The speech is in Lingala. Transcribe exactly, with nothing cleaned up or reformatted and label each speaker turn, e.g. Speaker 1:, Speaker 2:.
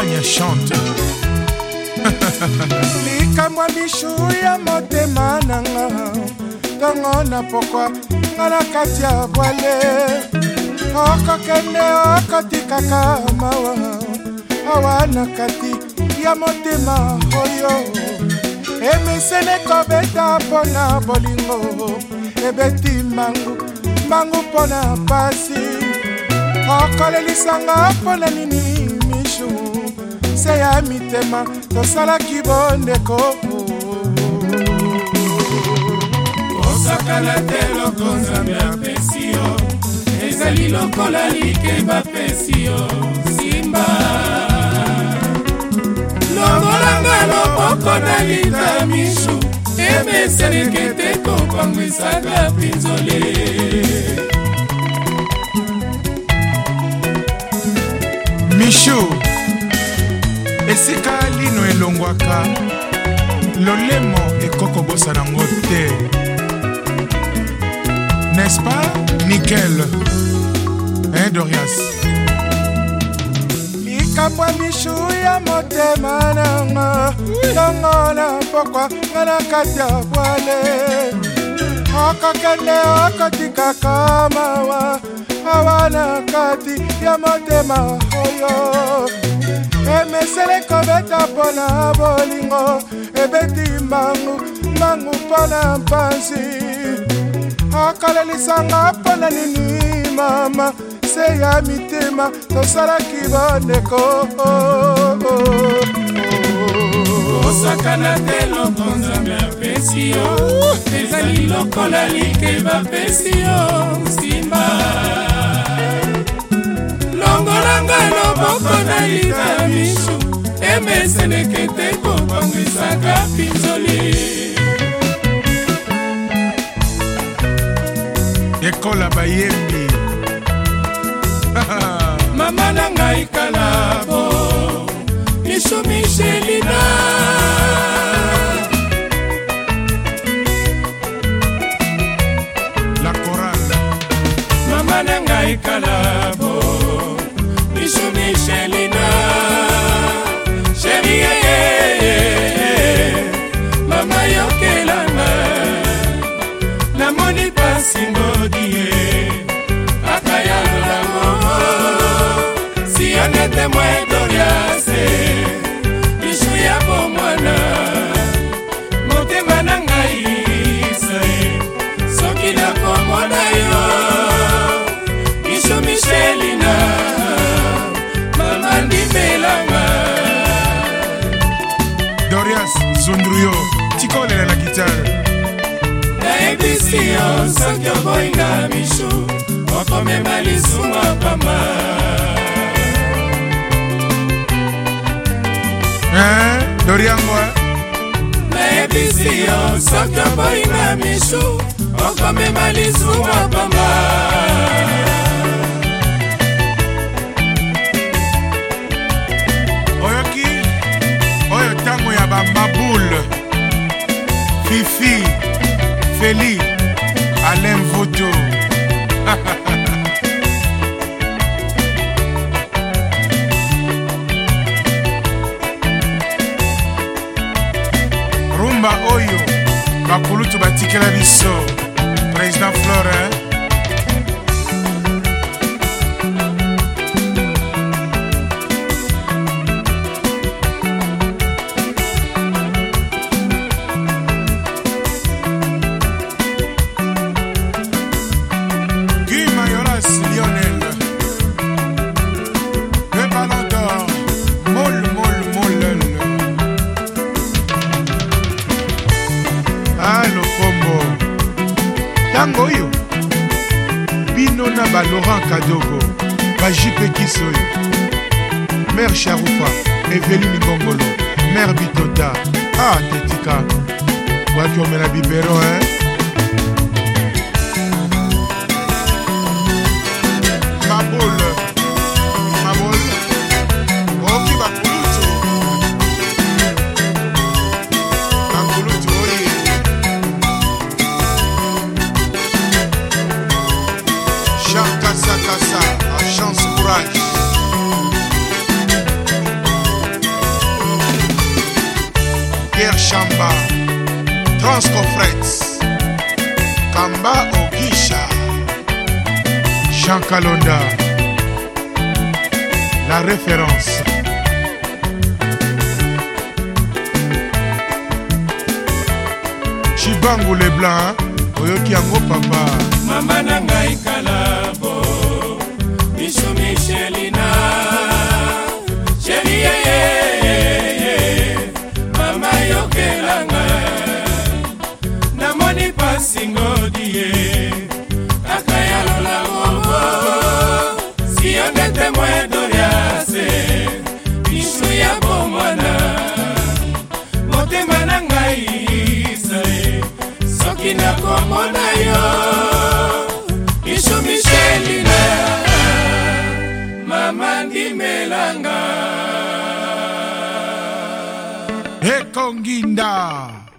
Speaker 1: Champagne chante.
Speaker 2: likamwa mishu ya motema nanga tongo na pokwa ngana kati ya bwale okokende okotikaka mawa awa na kati ya motema oyo emisene kobeta pona bolingo ebeti mbangu mbangu pona pasi okolelisanga pona nini mishu se ya mitema tosalaki bondeko
Speaker 3: osakala te loko nzambe apesi yo ezali lokola likemba pesi yo simba longolanga loboko na lita mishu emeseleke te kokwangwisaka pinzole
Speaker 1: mishu esika lino elongwaka lolemo ekokobosa nango te, n'est-ce pas nickel hein Dorias?
Speaker 2: likamwa mishu ya motema nanga tongo na pokwa ngana kati ya bwale okokende okotikaka mawa awa na kati ya motema oyo emesele kobeta pona bolingo ebeti mbangu mbangu pona mpanzi okalelisanga pona nini mama se ya mitema tosalaki bondeko
Speaker 3: osakana te loko nzambe apesi yo ezali lokola likeba pesi yo simba longolanga loboko na lita mishu emeseneke te kokwangwisaka pinzoli
Speaker 1: ekola bayembi
Speaker 3: mama na ngai kalabo mishu Michelina
Speaker 1: la chorale
Speaker 3: mama na ngai kalabo mishu Michelina chérie mama yokelanga namoni pasi ngodie akayalolango si anete mwe Doriase mishu ya bomwana motema na ngai sai soki nakomona yo mishu Michelina mama ndimelanga
Speaker 1: Dorias Zundruyo tikolela na gitare
Speaker 3: naebisi yo soki oboyinga mishu okomema lisuma pamba
Speaker 1: hein Doriango
Speaker 3: naebisi yo soki oboyinga mishu okomema lisuma pamba
Speaker 1: oyoki oyo tango ya bambaboule Fifi Feli Alain Voto rumba oyo bakulutu batikela biso président Flore tango oyo bino na ba Laurent Kadogo ba Jipe Kisoyo Mère Charoupa Evelyne Ngongolo Mère Bitota ah tetika waki omela bibero hein Mabole Mabole oki bakulutu bakulutu oye Jean Kassa Kassa, a chance courage. Bosco Frets, Kamba Ogisha, Jean Kalonda, la référence. Chibangu les blancs, oyoki yango papa.
Speaker 3: Mama na ngai kalabo, Michou Michelina, chérie ye ye ye, mama yokelanga, namoni pasingo die, akayalo la momo, si on est témoin d'oriase, Michou ya bomwana, motema na ngai. Soki na komona yo Michou Michelina Mama ndimelanga
Speaker 1: Ekonginda